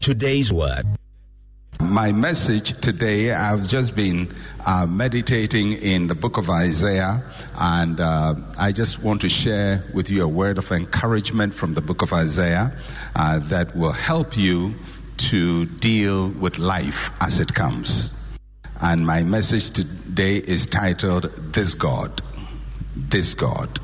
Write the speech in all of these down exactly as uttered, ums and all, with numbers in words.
Today's word. My message today, I've just been uh, meditating in the book of Isaiah, and uh, I just want to share with you a word of encouragement from the book of Isaiah uh, that will help you to deal with life as it comes. And my message today is titled, This God, This God.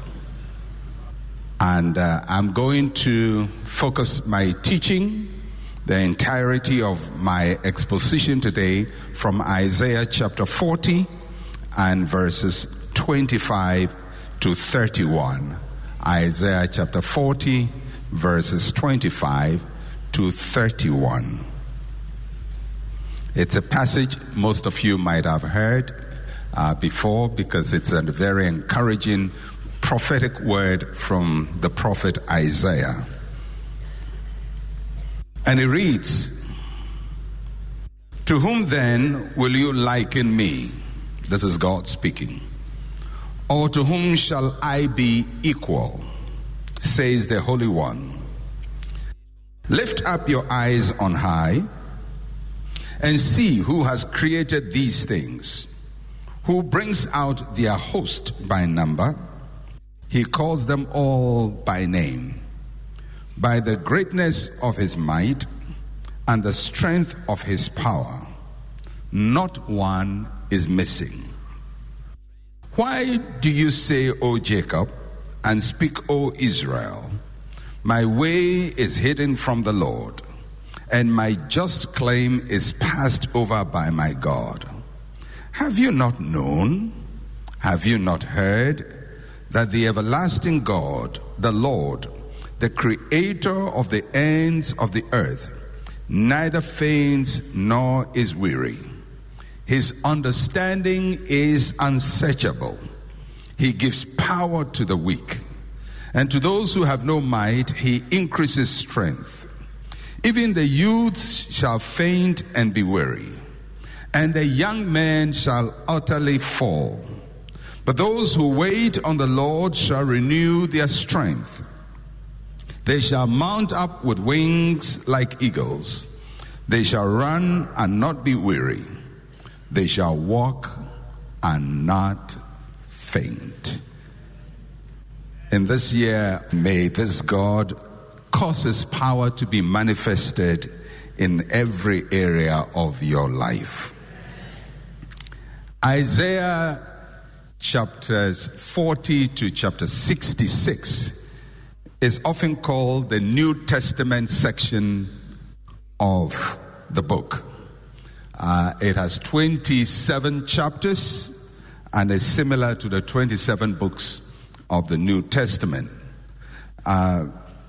And uh, I'm going to focus my teaching, the entirety of my exposition today, from Isaiah chapter forty and verses twenty-five to thirty-one. Isaiah chapter forty, verses twenty-five to thirty-one. It's a passage most of you might have heard uh, before, because it's a very encouraging prophetic word from the prophet Isaiah. And it reads, "To whom then will you liken me?" This is God speaking. "Or to whom shall I be equal? Says the Holy One. Lift up your eyes on high and see who has created these things, who brings out their host by number. He calls them all by name. By the greatness of his might and the strength of his power, not one is missing. Why do you say, O Jacob, and speak, O Israel, my way is hidden from the Lord, and my just claim is passed over by my God? Have you not known? Have you not heard that the everlasting God, the Lord, the creator of the ends of the earth, neither faints nor is weary? His understanding is unsearchable. He gives power to the weak, and to those who have no might, he increases strength. Even the youths shall faint and be weary, and the young men shall utterly fall. But those who wait on the Lord shall renew their strength. They shall mount up with wings like eagles. They shall run and not be weary. They shall walk and not faint." In this year, may this God cause his power to be manifested in every area of your life. Isaiah chapters forty to chapter sixty-six is often called the New Testament section of the book. Uh, it has twenty-seven chapters and is similar to the twenty-seven books of the New Testament. Uh,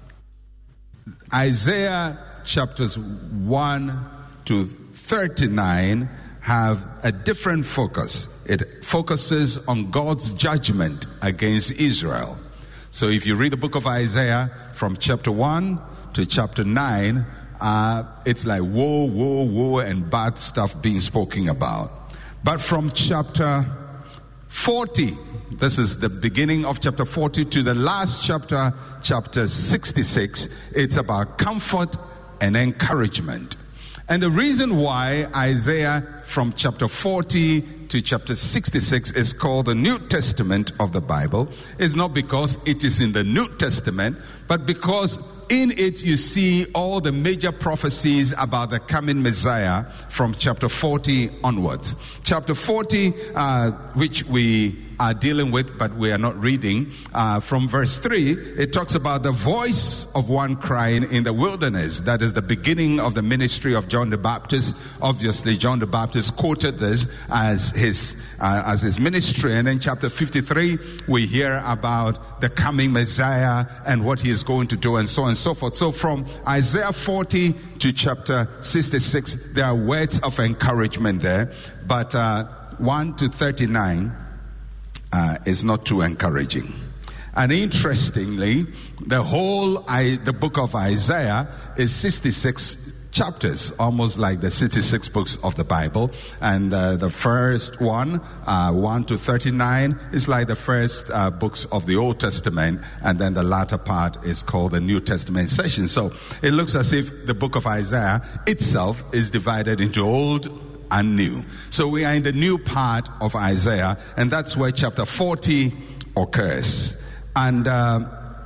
Isaiah chapters one to thirty-nine have a different focus. It focuses on God's judgment against Israel. So if you read the book of Isaiah from chapter one to chapter nine, uh, it's like woe, woe, woe, and bad stuff being spoken about. But from chapter forty, this is the beginning of chapter forty, to the last chapter, chapter sixty-six, it's about comfort and encouragement. And the reason why Isaiah from chapter forty to chapter sixty-six is called the New Testament of the Bible is not because it is in the New Testament, but because in it you see all the major prophecies about the coming Messiah from chapter forty onwards. Chapter forty, uh, which we are dealing with, but we are not reading, uh, from verse three, it talks about the voice of one crying in the wilderness. That is the beginning of the ministry of John the Baptist. Obviously, John the Baptist quoted this as his uh, as his ministry. And in chapter fifty-three, we hear about the coming Messiah and what he is going to do, and so on and so forth. So from Isaiah forty to chapter sixty-six, there are words of encouragement there. But uh, one to thirty-nine uh, is not too encouraging. And interestingly, the whole I, the book of Isaiah is sixty-six chapters, almost like the sixty-six books of the Bible. And uh, the first one, uh, one to thirty-nine, is like the first uh, books of the Old Testament. And then the latter part is called the New Testament section. So it looks as if the book of Isaiah itself is divided into Old and New. So we are in the new part of Isaiah, and that's where chapter forty occurs. And uh,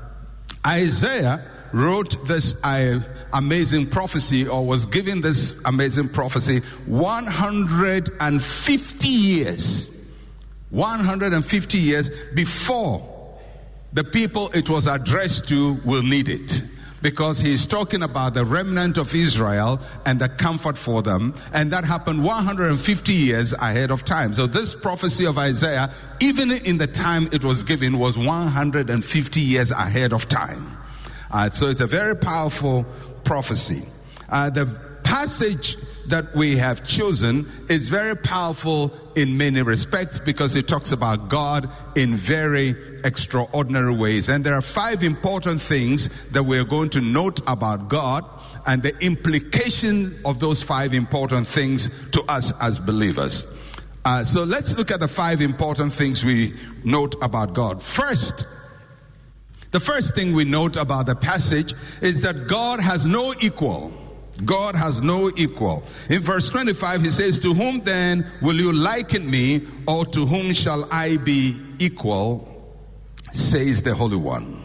Isaiah wrote this uh, amazing prophecy, or was given this amazing prophecy, one hundred fifty years, one hundred fifty years before the people it was addressed to will need it. Because he's talking about the remnant of Israel and the comfort for them. And that happened one hundred fifty years ahead of time. So this prophecy of Isaiah, even in the time it was given, was one hundred fifty years ahead of time. Uh, so it's a very powerful prophecy. Uh, the passage that we have chosen is very powerful in many respects because it talks about God in very extraordinary ways. And there are five important things that we're going to note about God and the implication of those five important things to us as believers. Uh, so let's look at the five important things we note about God. First, the first thing we note about the passage is that God has no equal. God has no equal. In verse twenty-five, he says, "To whom then will you liken me, or to whom shall I be equal, says the Holy One."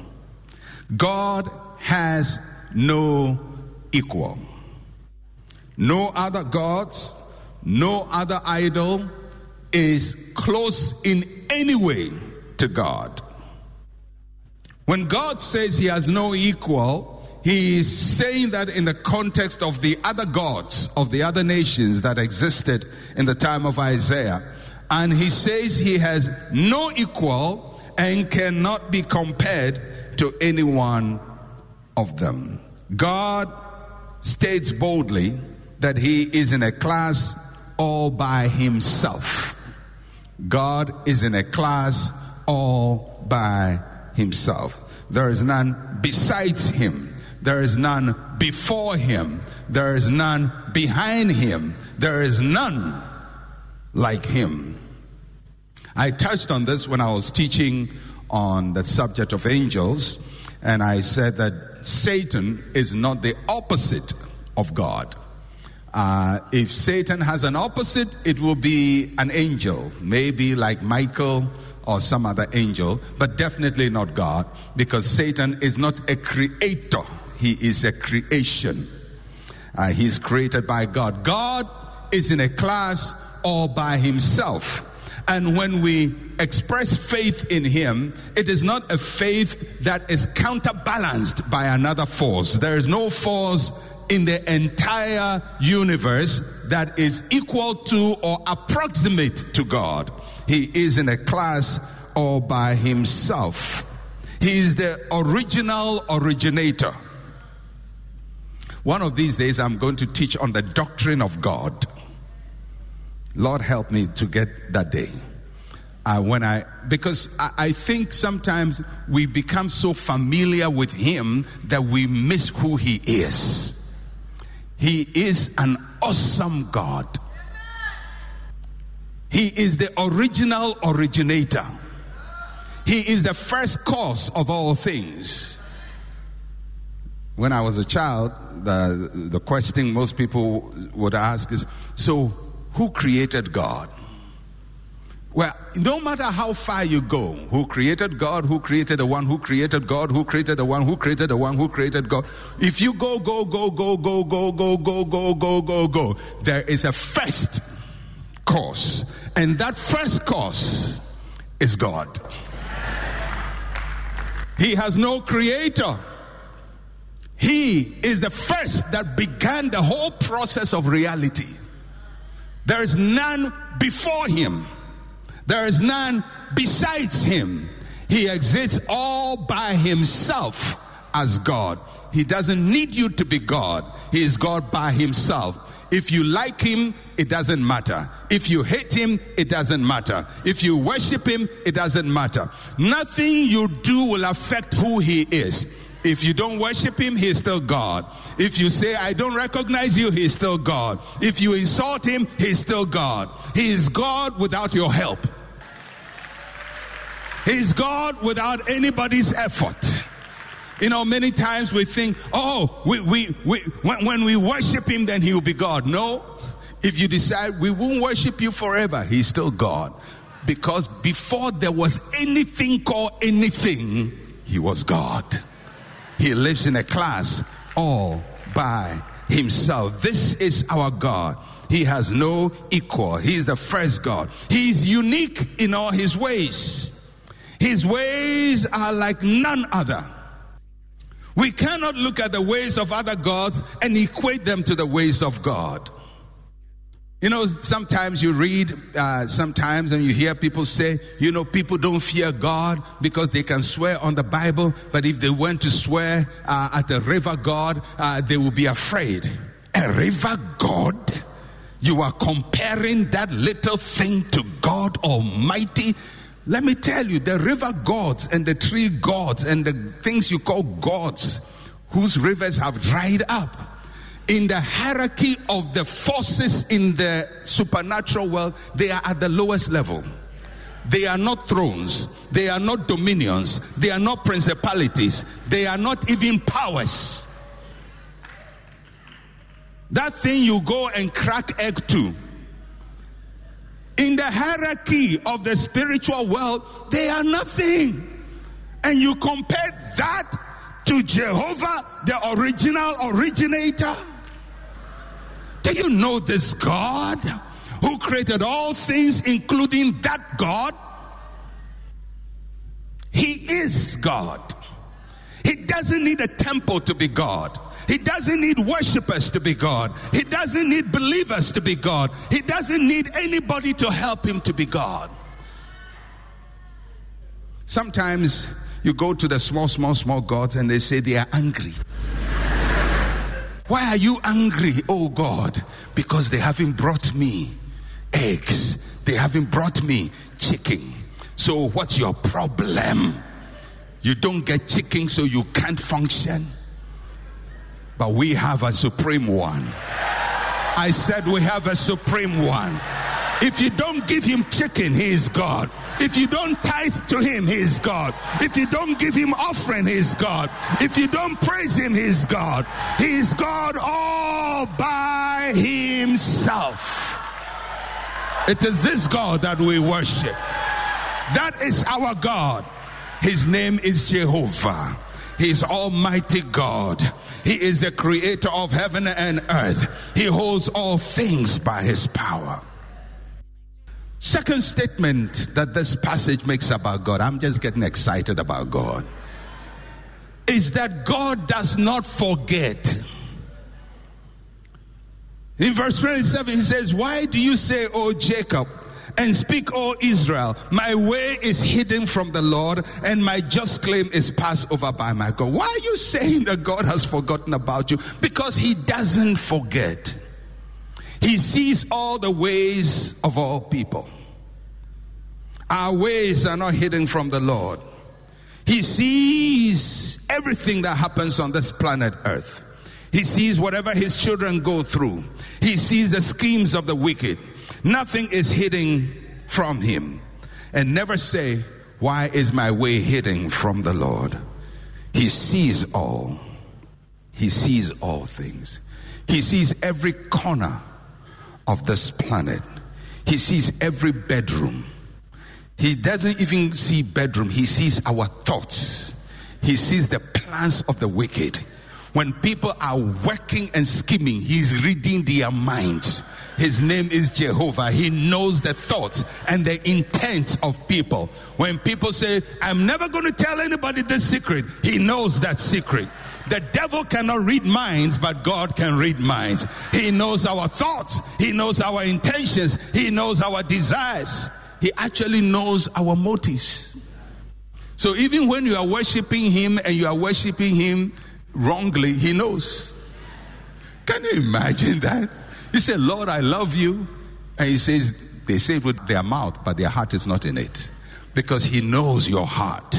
God has no equal. No other gods, no other idol is close in any way to God. When God says he has no equal, he is saying that in the context of the other gods of the other nations that existed in the time of Isaiah. And he says he has no equal and cannot be compared to any one of them. God states boldly that he is in a class all by himself. God is in a class all by himself. There is none besides him. There is none before him. There is none behind him. There is none like him. I touched on this when I was teaching on the subject of angels, and I said that Satan is not the opposite of God. Uh, if Satan has an opposite, it will be an angel, maybe like Michael or some other angel, but definitely not God, because Satan is not a creator. He is a creation. Uh, he's created by God. God is in a class all by himself. And when we express faith in him, it is not a faith that is counterbalanced by another force. There is no force in the entire universe that is equal to or approximate to God. He is in a class all by himself. He is the original originator. One of these days I'm going to teach on the doctrine of God. Lord help me to get that day. Uh, when I, because I, I think sometimes we become so familiar with him that we miss who he is. He is an awesome God. He is the original originator. He is the first cause of all things. When I was a child, the, the question most people would ask is, so who created God? Well, no matter how far you go, who created God, who created the one who created God, who created the one who created the one who created God. If you go, go, go, go, go, go, go, go, go, go, go, go, there is a first cause. And that first cause is God. He has no creator. He is the first that began the whole process of reality. There is none before him. There is none besides him. He exists all by himself as God. He doesn't need you to be God. He is God by himself. If you like him, it doesn't matter. If you hate him, it doesn't matter. If you worship him, it doesn't matter. Nothing you do will affect who he is. If you don't worship him, he is still God. If you say, I don't recognize you, he's still God. If you insult him, he's still God. He is God without your help. He's God without anybody's effort. You know, many times we think, oh, we, we, we, when, when we worship him, then he will be God. No. If you decide we won't worship you forever, he's still God. Because before there was anything called anything, he was God. He lives in a class all by himself. This is our God. He has no equal. He is the first God. He is unique in all his ways. His ways are like none other. We cannot look at the ways of other gods and equate them to the ways of God. You know, sometimes you read, uh, sometimes and you hear people say, you know, people don't fear God because they can swear on the Bible, but if they went to swear uh, at a river god, uh, they will be afraid. A river god? You are comparing that little thing to God Almighty? Let me tell you, the river gods and the tree gods and the things you call gods, whose rivers have dried up, in the hierarchy of the forces in the supernatural world, they are at the lowest level. They are not thrones. They are not dominions. They are not principalities. They are not even powers. That thing you go and crack egg to. In the hierarchy of the spiritual world, they are nothing. And you compare that to Jehovah, the original originator. Do you know this God who created all things, including that God? He is God. He doesn't need a temple to be God. He doesn't need worshipers to be God. He doesn't need believers to be God. He doesn't need anybody to help him to be God. Sometimes you go to the small, small, small gods and they say they are angry. Why are you angry, oh God? Because they haven't brought me eggs. They haven't brought me chicken. So what's your problem? You don't get chicken, so you can't function. But we have a supreme one. I said we have a supreme one. If you don't give him chicken, he is God. If you don't tithe to him, he is God. If you don't give him offering, he is God. If you don't praise him, he is God. He is God all by himself. It is this God that we worship. That is our God. His name is Jehovah. He is Almighty God. He is the creator of heaven and earth. He holds all things by his power. Second statement that this passage makes about God, I'm just getting excited about God, is that God does not forget. In verse twenty-seven, he says, why do you say, O Jacob, and speak, O Israel, my way is hidden from the Lord, and my just claim is passed over by my God? Why are you saying that God has forgotten about you? Because he doesn't forget. He sees all the ways of all people. Our ways are not hidden from the Lord. He sees everything that happens on this planet Earth. He sees whatever his children go through. He sees the schemes of the wicked. Nothing is hidden from him. And never say, why is my way hidden from the Lord? He sees all. He sees all things. He sees every corner of this planet. He sees every bedroom. He doesn't even see bedroom. He sees our thoughts. He sees the plans of the wicked. When people are working and scheming, he's reading their minds. His name is Jehovah. He knows the thoughts and the intent of people. When people say, I'm never going to tell anybody this secret, he knows that secret. The devil cannot read minds, but God can read minds. He knows our thoughts. He knows our intentions. He knows our desires. He actually knows our motives. So even when you are worshiping him and you are worshiping him wrongly, he knows. Can you imagine that? You say, Lord, I love you. And he says, they say it with their mouth, but their heart is not in it. Because he knows your heart.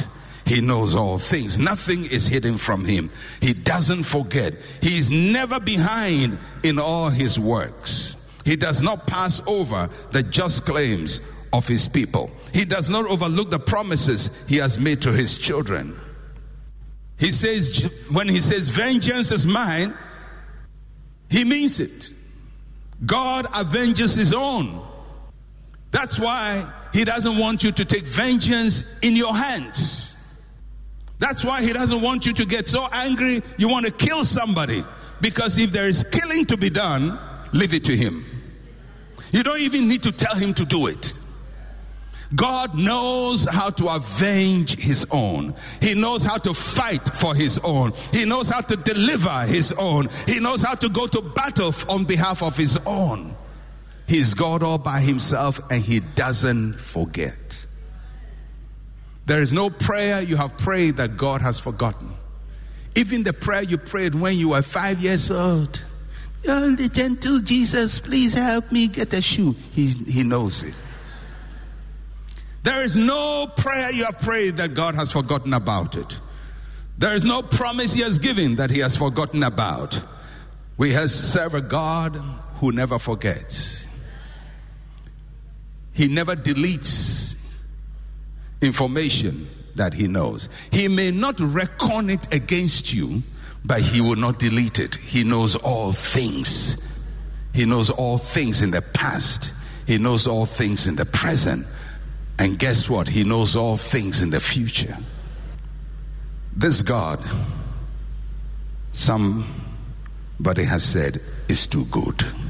He knows all things. Nothing is hidden from him. He doesn't forget. He is never behind in all his works. He does not pass over the just claims of his people. He does not overlook the promises he has made to his children. He says, when he says, vengeance is mine, he means it. God avenges his own. That's why he doesn't want you to take vengeance in your hands. That's why he doesn't want you to get so angry you want to kill somebody. Because if there is killing to be done, leave it to him. You don't even need to tell him to do it. God knows how to avenge his own. He knows how to fight for his own. He knows how to deliver his own. He knows how to go to battle on behalf of his own. He's God all by himself, and he doesn't forget. There is no prayer you have prayed that God has forgotten. Even the prayer you prayed when you were five years old. Oh, the gentle Jesus, please help me get a shoe. He, he knows it. There is no prayer you have prayed that God has forgotten about it. There is no promise he has given that he has forgotten about. We have served a God who never forgets. He never deletes information that he knows. He may not reckon it against you, but he will not delete it. He knows all things. He knows all things in the past. He knows all things in the present. And guess what? He knows all things in the future. This God, somebody has said, is too good.